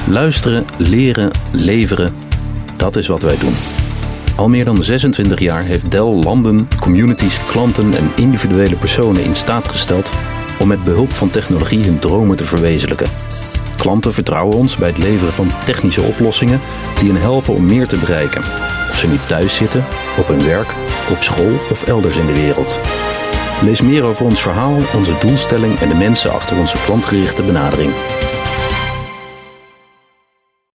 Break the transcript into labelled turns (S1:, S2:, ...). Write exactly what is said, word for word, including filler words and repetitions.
S1: Luisteren, leren, leveren, dat is wat wij doen. Al meer dan zesentwintig jaar heeft Dell landen, communities, klanten en individuele personen in staat gesteld om met behulp van technologie hun dromen te verwezenlijken. Klanten vertrouwen ons bij het leveren van technische oplossingen die hen helpen om meer te bereiken. Of ze nu thuis zitten, op hun werk, op school of elders in de wereld. Lees meer over ons verhaal, onze doelstelling en de mensen achter onze klantgerichte benadering